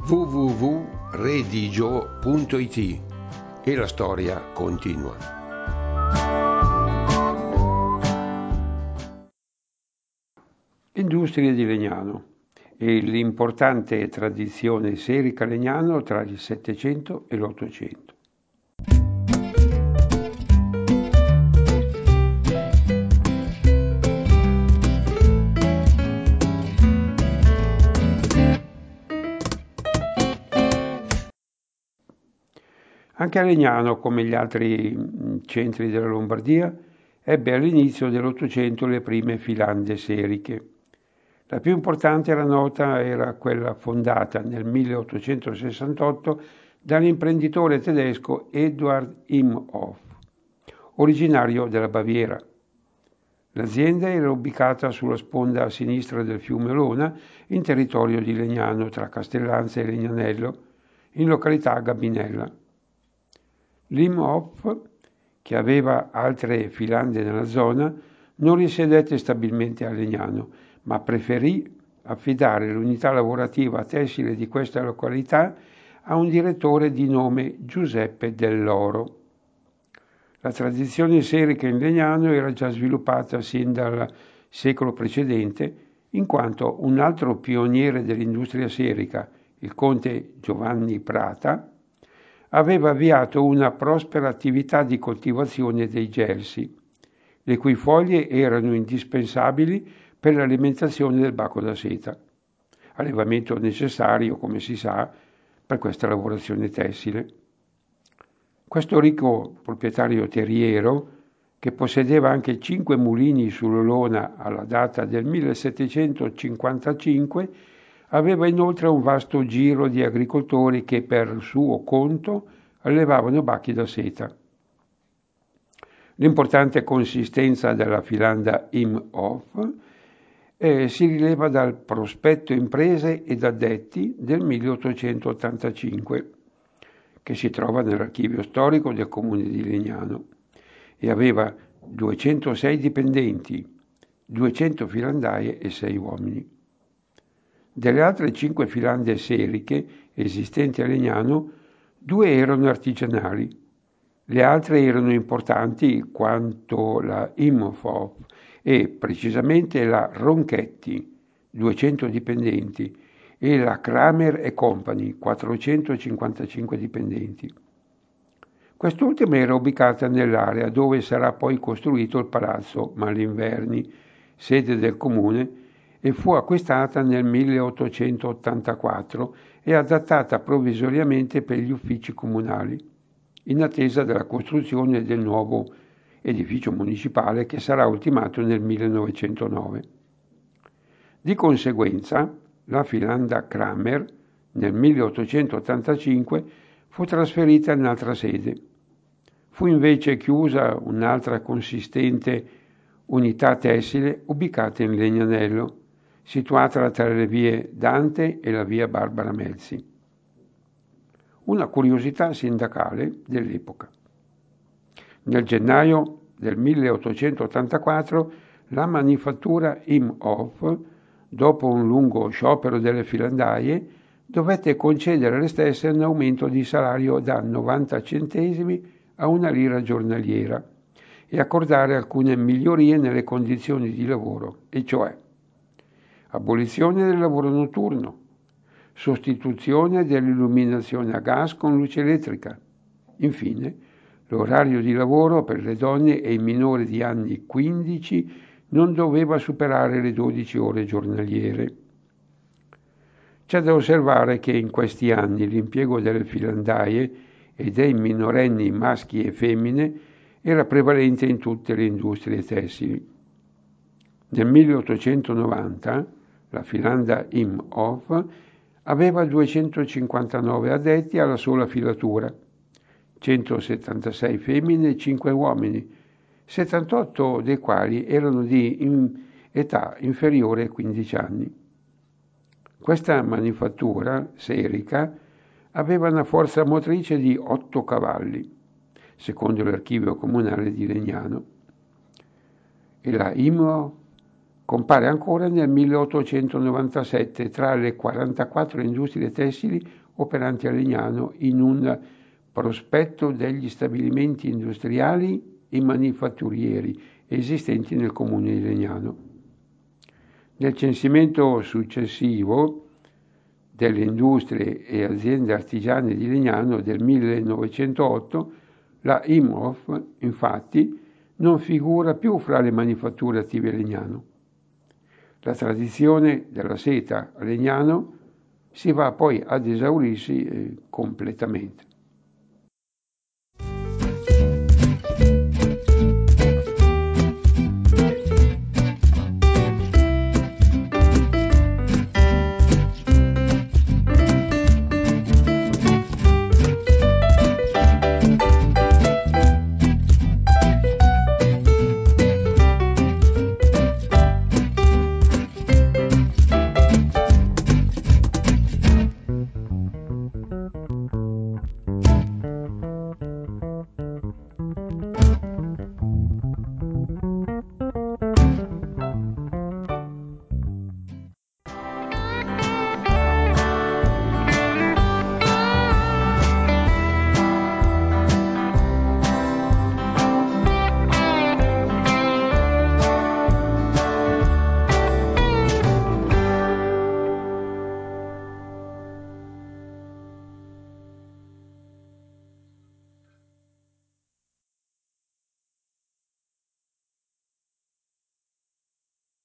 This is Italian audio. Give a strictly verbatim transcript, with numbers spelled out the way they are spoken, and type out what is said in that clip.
w w w punto redigio punto i t e la storia continua. Industrie di Legnano e l'importante tradizione serica Legnano tra il Settecento e l'Ottocento. Anche a Legnano, come gli altri centri della Lombardia, ebbe all'inizio dell'Ottocento le prime filande seriche. La più importante era nota era quella fondata nel milleottocentosessantotto dall'imprenditore tedesco Eduard Imhoff, originario della Baviera. L'azienda era ubicata sulla sponda a sinistra del fiume Olona, in territorio di Legnano, tra Castellanza e Legnanello, in località Gabinella. L'Imhoff, che aveva altre filande nella zona, non risiedette stabilmente a Legnano, ma preferì affidare l'unità lavorativa tessile di questa località a un direttore di nome Giuseppe Dell'Oro. La tradizione serica in Legnano era già sviluppata sin dal secolo precedente, in quanto un altro pioniere dell'industria serica, il conte Giovanni Prata, aveva avviato una prospera attività di coltivazione dei gelsi, le cui foglie erano indispensabili per l'alimentazione del baco da seta, allevamento necessario, come si sa, per questa lavorazione tessile. Questo ricco proprietario terriero, che possedeva anche cinque mulini sull'Olona alla data del millesettecentocinquantacinque, aveva inoltre un vasto giro di agricoltori che per suo conto allevavano bacchi da seta. L'importante consistenza della filanda Imhoff eh, si rileva dal prospetto imprese ed addetti del milleottocentottantacinque, che si trova nell'archivio storico del comune di Legnano, e aveva duecentosei dipendenti, duecento filandaie e sei uomini. Delle altre cinque filande seriche esistenti a Legnano, due erano artigianali, le altre erano importanti quanto la Imhoff e precisamente la Ronchetti, duecento dipendenti, e la Kramer e Company, quattrocentocinquantacinque dipendenti. Quest'ultima era ubicata nell'area dove sarà poi costruito il palazzo Malinverni, sede del comune, e fu acquistata nel milleottocentottantaquattro e adattata provvisoriamente per gli uffici comunali, in attesa della costruzione del nuovo edificio municipale che sarà ultimato nel millenovecentonove. Di conseguenza, la filanda Kramer, nel milleottocentottantacinque, fu trasferita in altra sede. Fu invece chiusa un'altra consistente unità tessile ubicata in Legnanello, situata tra le vie Dante e la via Barbara Melzi. Una curiosità sindacale dell'epoca. Nel gennaio del milleottocentottantaquattro la manifattura Imhoff, dopo un lungo sciopero delle filandaie, dovette concedere alle stesse un aumento di salario da novanta centesimi a una lira giornaliera e accordare alcune migliorie nelle condizioni di lavoro, e cioè abolizione del lavoro notturno, sostituzione dell'illuminazione a gas con luce elettrica, infine l'orario di lavoro per le donne e i minori di anni quindici non doveva superare le dodici ore giornaliere. C'è da osservare che in questi anni l'impiego delle filandaie e dei minorenni maschi e femmine era prevalente in tutte le industrie tessili. Nel milleottocentonovanta la filanda Imhoff aveva duecentocinquantanove addetti alla sola filatura, centosettantasei femmine e cinque uomini, settantotto dei quali erano di in età inferiore ai quindici anni. Questa manifattura serica aveva una forza motrice di otto cavalli, secondo l'archivio comunale di Legnano, e la Imhoff compare ancora nel milleottocentonovantasette tra le quarantaquattro industrie tessili operanti a Legnano in un prospetto degli stabilimenti industriali e manifatturieri esistenti nel comune di Legnano. Nel censimento successivo delle industrie e aziende artigiane di Legnano del millenovecentootto, la Imhoff, infatti, non figura più fra le manifatture attive a Legnano. La tradizione della seta a Legnano si va poi ad esaurirsi eh, completamente.